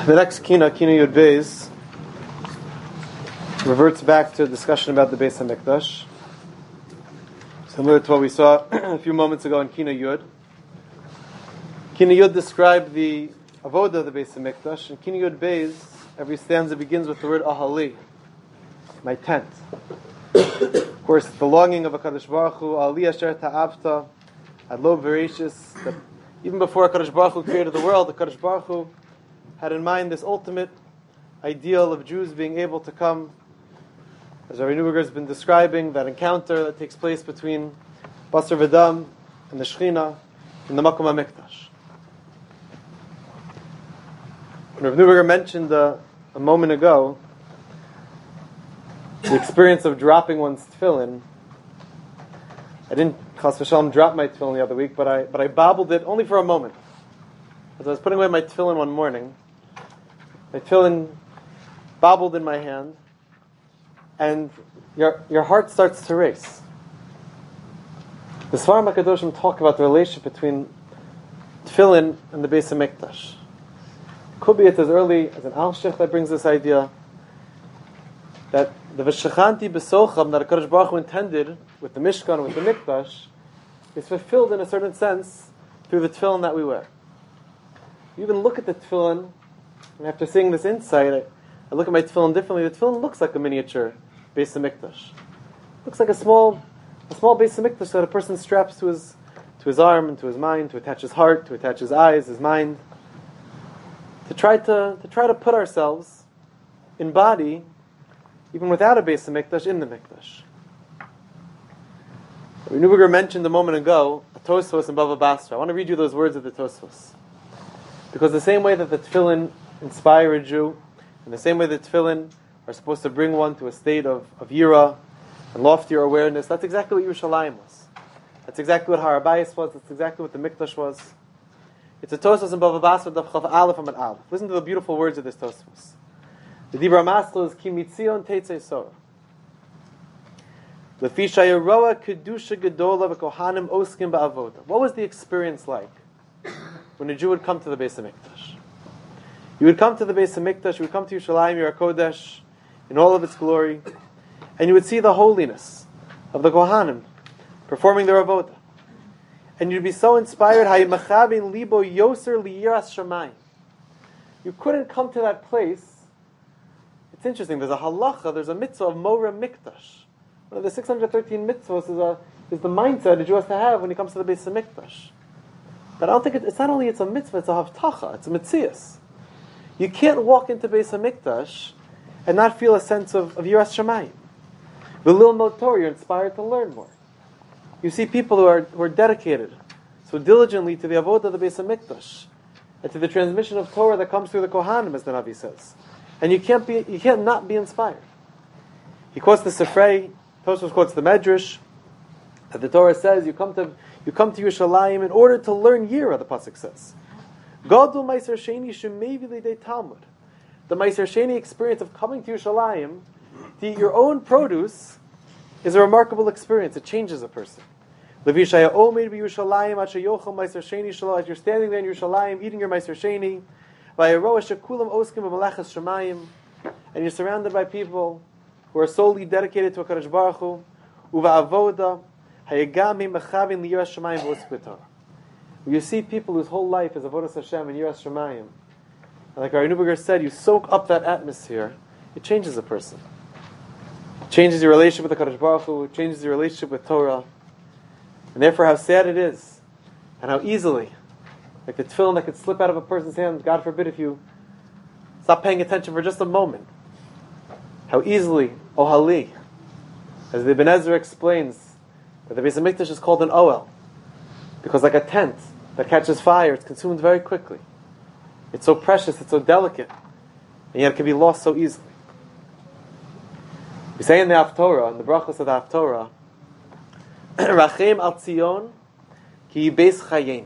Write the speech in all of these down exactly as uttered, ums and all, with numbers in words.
The next Kina, Kina Yud Beis, reverts back to a discussion about the Beis HaMikdash, similar to what we saw a few moments ago in Kina Yud. Kina Yud described the avoda of the Beis HaMikdash, and Kina Yud Beis, every stanza begins with the word Ahali, my tent. Of course, the longing of HaKadosh Baruch Hu, Ali Asher Ta'avta, Adlo Verashis, that even before HaKadosh Baruch Hu created the world, HaKadosh Baruch Hu had in mind this ultimate ideal of Jews being able to come, as Rabbi Neuberger has been describing, that encounter that takes place between Basar V'Dam and the Shechina in the Makom HaMikdash. Rabbi Neuberger mentioned uh, a moment ago the experience of dropping one's tefillin. I didn't, Chas v'Shalom, drop my tefillin the other week, but I but I bobbled it only for a moment. As I was putting away my tefillin one morning, my tefillin bobbled in my hand, and your your heart starts to race. The Sfarim HaKadoshim talk about the relationship between tefillin and the Beis HaMikdash. It could be it's as early as an Al-Shech that brings this idea that the V'shechanti B'socham that HaKadosh Baruch Hu intended with the Mishkan and with the Mikdash is fulfilled in a certain sense through the tefillin that we wear. You even look at the tefillin, and after seeing this insight, I, I look at my tefillin differently. The tefillin looks like a miniature Beis HaMikdash. Looks like a small, a small Beis HaMikdash that a person straps to his, to his arm and to his mind, to attach his heart, to attach his eyes, his mind, to try to to try to put ourselves in body, even without a Beis HaMikdash, in the Mikdash. Rabbi Neuberger mentioned a moment ago a Tosfos in Bava Basra. I want to read you those words of the Tosfos. Because the same way that the tefillin inspire a Jew, and the same way that tefillin are supposed to bring one to a state of, of yira and loftier awareness, that's exactly what Yerushalayim was. That's exactly what Har HaBayis was. That's exactly what the Mikdash was. It's a Tosfos in Bava Basra, Daf Chav Aleph Amud Aleph. Listen to the beautiful words of this Tosfos. The Dibra Maskil is Ki Mitzion Teitzei Sora. Lefi Shayaroa Kedusha Gedola V'Kohanim Oskim Ba'avoda. What was the experience like when a Jew would come to the Beis HaMikdash? You would come to the Beis HaMikdash, you would come to Yerushalayim, Yer HaKodesh, in all of its glory, and you would see the holiness of the Kohanim performing their avoda. And you'd be so inspired, Hayimachavin libo yoser liyiras shamayim. You couldn't come to that place. It's interesting, there's a halacha, there's a mitzvah of Mora Mikdash. One of the six hundred thirteen mitzvahs is, a, is the mindset a Jew has to have when he comes to the Beis HaMikdash. But I don't think it, it's not only it's a mitzvah, it's a havtacha, it's a mitzias. You can't walk into Beis HaMikdash and not feel a sense of, of Yiras Shamayim. V'lil motor, you're inspired to learn more. You see people who are who are dedicated so diligently to the avodah of the Beis HaMikdash and to the transmission of Torah that comes through the Kohanim, as the Navi says. And you can't be you can't not be inspired. He quotes the Sifrei, Tosfos quotes the Medrash, that the Torah says you come to you come to Yerushalayim in order to learn Yira, the pasuk says. Gadol Meiser Sheni Shemevi Lidei Talmud. The Meiser Sheni experience of coming to Yerushalayim to eat your own produce is a remarkable experience. It changes a person. Levi Shaya Omer B'Yerushalayim Asher Yochel Meiser Sheni Shelo. As you're standing there in Yerushalayim eating your Meiser Sheni, Vayeroa Shekulam Oskim B'Malachas Shemayim, and you're surrounded by people who are solely dedicated to HaKadosh Baruch Hu, Uva Avoda, Hayagami Mechavin Liyiras Shemayim V'Ospitah. You see people whose whole life is Avodas Hashem and Yiras Shemayim. And like Rabbi Neuberger said, you soak up that atmosphere, it changes a person. It changes your relationship with the HaKadosh Baruch Hu, it changes your relationship with Torah. And therefore how sad it is, and how easily, like the tefillin that could slip out of a person's hand, God forbid if you stop paying attention for just a moment. How easily, Ohali, as the Ibn Ezra explains, that the Beis HaMikdash is called an Ohel, because like a tent that catches fire, it's consumed very quickly. It's so precious, it's so delicate, and yet it can be lost so easily. We say in the Haftorah, in the brachos of the Haftorah, Rachem al Tzion ki beis chayenu.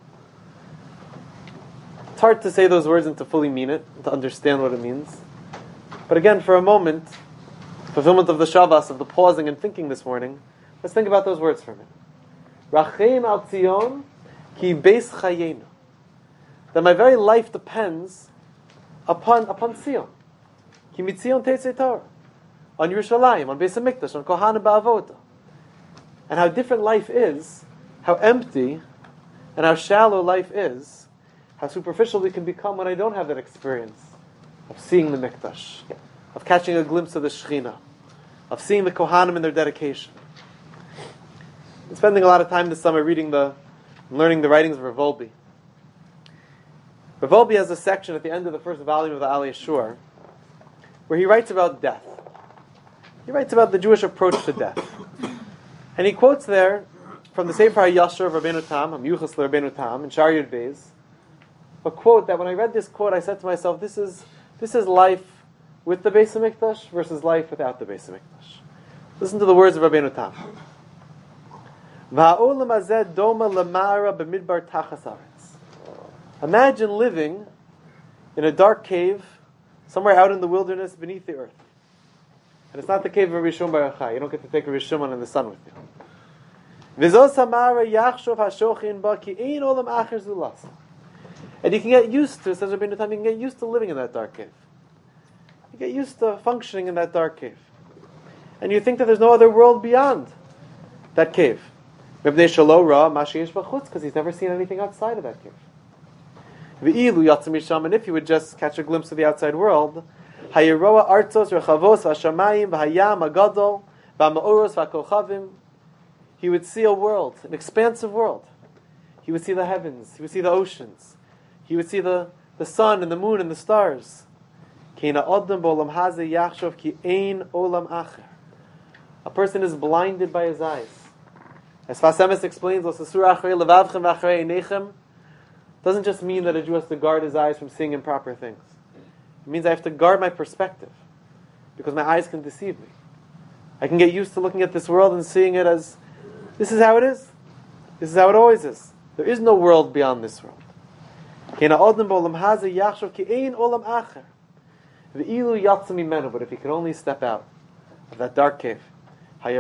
It's hard to say those words and to fully mean it, to understand what it means. But again, for a moment, fulfillment of the Shabbos, of the pausing and thinking this morning, let's think about those words for a minute. Rachem al Tzion ki beis chayenu. That my very life depends upon upon Zion. Ki mitzion tetzei Torah. On Yerushalayim, on Beis HaMikdash, on Kohanim Ba'avodah. And how different life is, how empty and how shallow life is, how superficial we can become when I don't have that experience of seeing the Mikdash, of catching a glimpse of the Shekhinah, of seeing the Kohanim in their dedication. I'm spending a lot of time this summer reading the, learning the writings of Rav Wolbe. Rav Wolbe has a section at the end of the first volume of the Alei Shur where he writes about death. He writes about the Jewish approach to death. And he quotes there from the Sefer HaYashar of Rabbeinu Tam, Hamyuchas Rabbeinu Tam, in Shar Yud Beis, a quote that when I read this quote, I said to myself, this is this is life with the Beis HaMikdash versus life without the Beis HaMikdash. Listen to the words of Rabbeinu Tam. Va'olam hazeh doma lemara b'midbar tachas haaretz. Imagine living in a dark cave somewhere out in the wilderness beneath the earth. And it's not the cave of Rabbi Shimon Bar Yochai. You don't get to take Rabbi Shimon in the sun with you. V'zos hamara yachshov hashochin ba ki ein olam acher zulasa. And you can get used to, says Rabbeinu Tam, you can get used to living in that dark cave. You get used to functioning in that dark cave. And you think that there's no other world beyond that cave. Because he's never seen anything outside of that cave. And if you would just catch a glimpse of the outside world, he would see a world, an expansive world. He would see the heavens, he would see the oceans, he would see the, the sun and the moon and the stars. A person is blinded by his eyes. As Sfas Emes explains, doesn't just mean that a Jew has to guard his eyes from seeing improper things. It means I have to guard my perspective, because my eyes can deceive me. I can get used to looking at this world and seeing it as, this is how it is. This is how it always is. There is no world beyond this world. But if he could only step out of that dark cave, you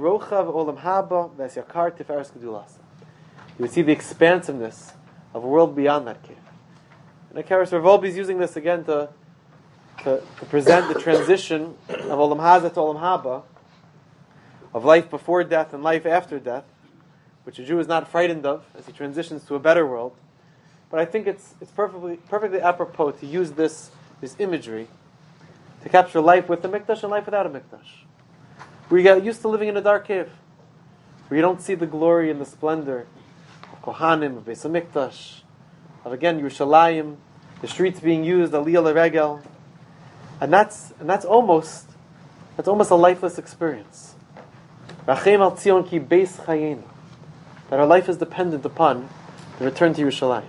would see the expansiveness of a world beyond that cave. And Akaris Rav Wolbe is using this again to, to, to present the transition of Olam Haza to Olam Haba, of life before death and life after death, which a Jew is not frightened of as he transitions to a better world. But I think it's it's perfectly perfectly apropos to use this this imagery to capture life with the Mikdash and life without a Mikdash. Where you get used to living in a dark cave, where you don't see the glory and the splendor of Kohanim, of Beis HaMikdash, of again Yerushalayim, the streets being used, Aliyah L'Regel, and that's and that's almost that's almost a lifeless experience. Rachem al Tzion ki beis chayenu, that our life is dependent upon the return to Yerushalayim.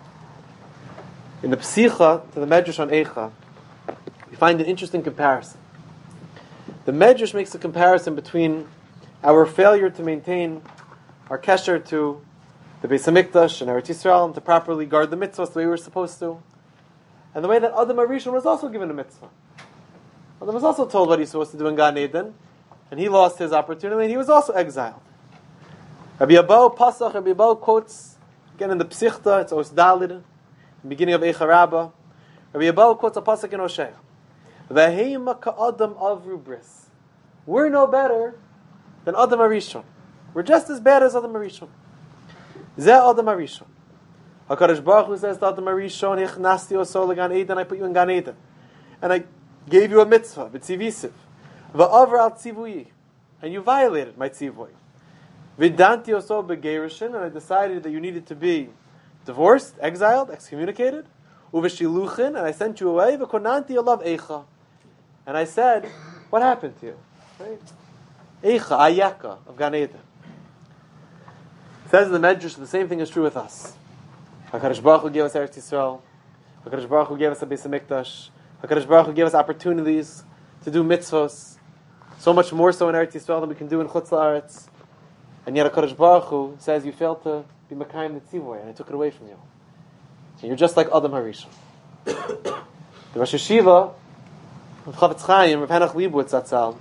In the Psicha to the Medrash on Eicha, we find an interesting comparison. The Medrash makes a comparison between our failure to maintain our kesher to the Beis HaMikdash and Eretz Yisrael and to properly guard the mitzvahs the way we were supposed to, and the way that Adam HaRishon was also given a mitzvah. Adam was also told what he's supposed to do in Gan Eden, and he lost his opportunity, and he was also exiled. Rabbi Abba Pasach, Rabbi Abba quotes, again in the Psichta, it's Os Dalid, the beginning of Eicha Rabbah. Rabbi Abba quotes a pasuk in Hosea. V'heima ka'adam avru bris. We're no better than Adam HaRishon. We're just as bad as Adam HaRishon. Zeh Adam HaRishon. HaKadosh Baruch Hu says to Adam HaRishon, Hichnasti oso legan Eden, I put you in Gan Eden. And I gave you a mitzvah, v'tzivisiv. V'avar al tzivuyi. And you violated my tzivuyi. V'danti oso begerishin, and I decided that you needed to be divorced, exiled, excommunicated. Uveshiluchin, and I sent you away. V'konanti olav eicha. And I said, what happened to you? Right? Eicha, ayaka, of Gan Eden. It says in the Medrash, the same thing is true with us. HaKadosh Baruch Hu gave us Eretz Yisrael. HaKadosh Baruch Hu gave us a Beis HaMikdash. HaKadosh Baruch Hu gave us opportunities to do mitzvos. So much more so in Eretz Yisrael than we can do in Chutz La'aretz. And yet HaKadosh Baruch Hu says you failed to be Makayim the Tzivoy, and I took it away from you. And you're just like Adam HaRishon. The Rosh Hashiva of Chavetz Chaim, Rav Henoch Leibowitz Zatzal,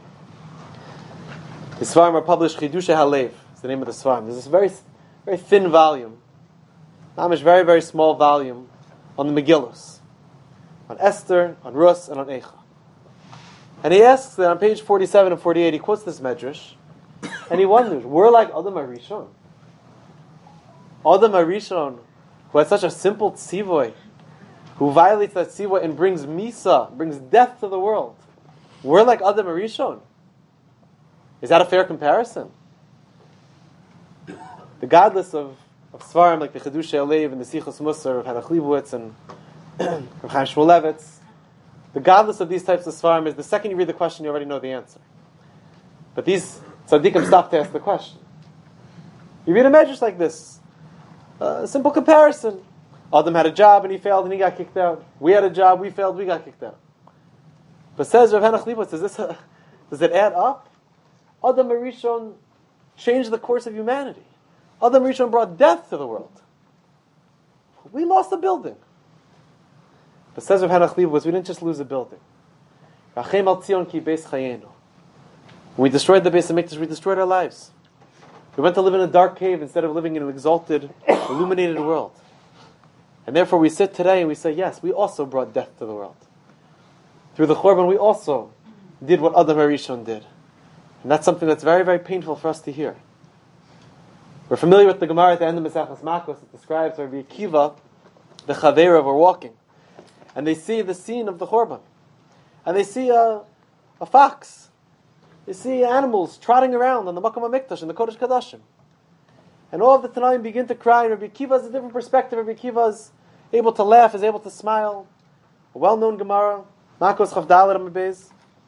his Svarim are published, Chidusha Halev is the name of the Svarim. There's this very, very thin volume, Namish, very, very small volume on the Megillos. on Esther, on Rus, and on Eicha. And he asks that on page forty-seven and forty-eight, he quotes this medrash, and he wonders, we're like Adam HaRishon. Adam HaRishon, who had such a simple tzivoy, who violates that tzivoy and brings misa, brings death to the world. We're like Adam HaRishon. Is that a fair comparison? The godless of, of Svarim, like the Chedushei Alev and the Sichos Musar of Hannah Leibowitz and Rav Chaim Shmulevitz, the godless of these types of Svarim is the second you read the question, you already know the answer. But these tzaddikim stop to ask the question. You read a medrash like this, uh, a simple comparison. Adam had a job and he failed and he got kicked out. We had a job, we failed, we got kicked out. But says Rav Hannah Leibowitz, does this uh, does it add up? Adam HaRishon changed the course of humanity. Adam HaRishon brought death to the world. We lost a building. But says Rav Hannah Leibowitz, we didn't just lose a building. Rachem al Tzion ki beis chayenu. When we destroyed the Beis HaMikdash, we destroyed our lives. We went to live in a dark cave instead of living in an exalted, illuminated world. And therefore we sit today and we say, yes, we also brought death to the world. Through the Chorban, we also did what Adam HaRishon did. And that's something that's very, very painful for us to hear. We're familiar with the Gemara at the end of Maseches Makos. It describes Rabbi Akiva, the Chavera, were walking. And they see the scene of the Chorban. And they see a, a fox. They see animals trotting around on the Makom HaMikdash in the Kodesh Kadashim. And all of the Tanaim begin to cry. And Rabbi Akiva has a different perspective. Rabbi Akiva is able to laugh, is able to smile. A well-known Gemara, Makos Chavdalet Amabez.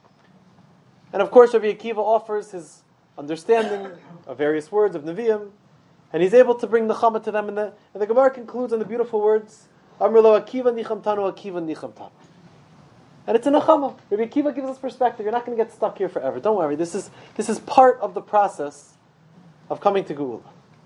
And of course, Rabbi Akiva offers his understanding of various words of Nevi'im, and he's able to bring Nechama to them. And the, and the Gemara concludes on the beautiful words, Amr lo Akiva nichamtanu, Akiva nichamtanu. And it's a Nechama. Rabbi Akiva gives us perspective. You're not going to get stuck here forever. Don't worry. This is this is part of the process of coming to Geula.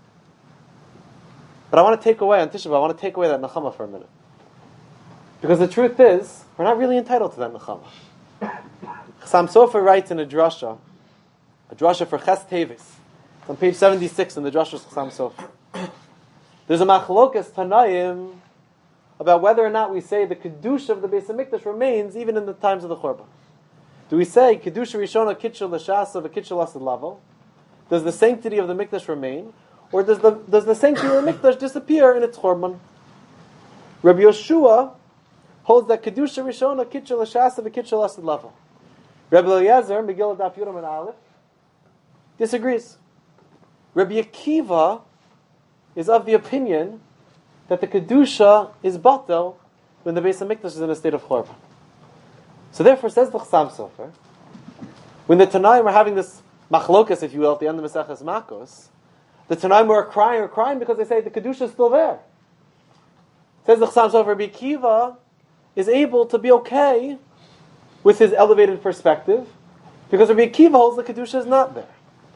But I want to take away, on Tisha B'Av, I want to take away that Nechama for a minute. Because the truth is, we're not really entitled to that Nechama. Chassam Sofer writes in a drasha, a drasha for Ches Tevis. It's on page seventy-six in the drasha of Chassam Sofer. There's a machlokas Tanaim about whether or not we say the Kedusha of the Beis HaMikdash remains even in the times of the Chorban. Do we say Kedusha Rishona Kitchel L'Shasa V'Kitchel Asad Lavo? Does the sanctity of the Mikdash remain? Or does the does the sanctity of the Mikdash disappear in its Chorban? Rabbi Yoshua holds that Kedusha Rishona Kitchel L'Shasa V'Kitchel Asad Lavo. Rabbi Eliezer, Megillah Daf Yudam and Aleph, disagrees. Rabbi Akiva is of the opinion that the Kedusha is batel when the Beis HaMikdash is in a state of Chorban. So therefore, says the Chassam Sofer, when the Tanaim are having this machlokas, if you will, at the end of Maseches Makos, the Tanaim are crying or crying because they say the Kedusha is still there. Says the Chassam Sofer, Rabbi Akiva is able to be okay with his elevated perspective, because Rabbi Akiva holds the Kedusha is not there.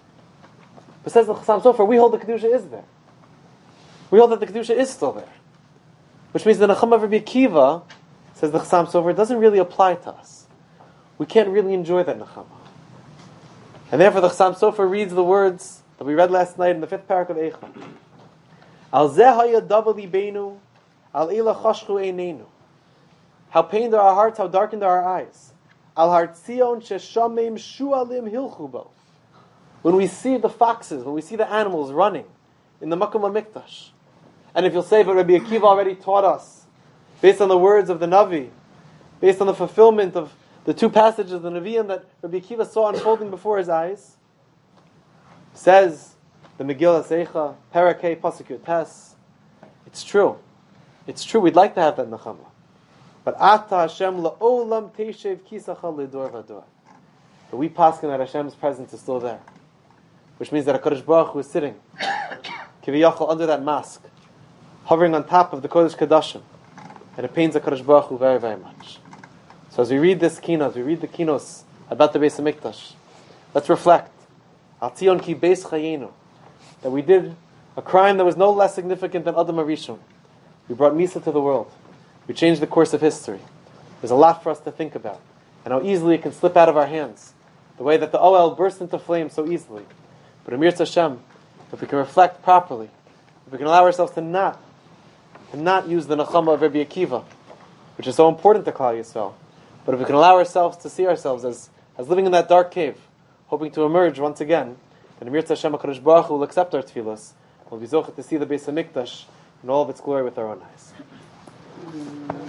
But says the Chassam Sofer, we hold the Kedusha is there. We hold that the Kedusha is still there. Which means the Nechama of Rabbi Akiva, says the Chassam Sofer, doesn't really apply to us. We can't really enjoy that Nechama. And therefore the Chassam Sofer reads the words that we read last night in the fifth parak of Eicha. Al zeh haya davar libeinu, al ela chashchu einenu. How pained are our hearts, how darkened are our eyes. Al hartzion sheshamim shualim hilchubo. When we see the foxes, when we see the animals running in the Makom HaMikdash. And if you'll say, but Rabbi Akiva already taught us, based on the words of the Navi, based on the fulfillment of the two passages of the Nevi'im that Rabbi Akiva saw unfolding before his eyes, says the Megillah Seicha, Parakeh Pasuk Yud Tes, it's true. It's true, we'd like to have that Nechama. But Ata Hashem la'olam teishev kisacha lidor vador. But we paskin that Hashem's presence is still there. Which means that HaKadosh Baruch Hu is sitting, kiviyachol, under that mask, hovering on top of the Kodesh Kadashim. And it pains HaKadosh Baruch Hu very, very much. So as we read this kinos, as we read the kinos about the Beis HaMikdash, let's reflect. Al Tzion ki beis chayenu. That we did a crime that was no less significant than Adam HaRishon. We brought Misa to the world. We changed the course of history. There's a lot for us to think about. And how easily it can slip out of our hands. The way that the Ohel burst into flame so easily. But Amir Hashem, if we can reflect properly, if we can allow ourselves to not, to not use the Nechama of Rabbi Akiva, which is so important to Klal Yisrael. But if we can allow ourselves to see ourselves as, as living in that dark cave, hoping to emerge once again, then Mir Hashem HaKadosh Baruch Hu will accept our tefillos. We'll be zocheh to see the Beis HaMikdash in all of its glory with our own eyes.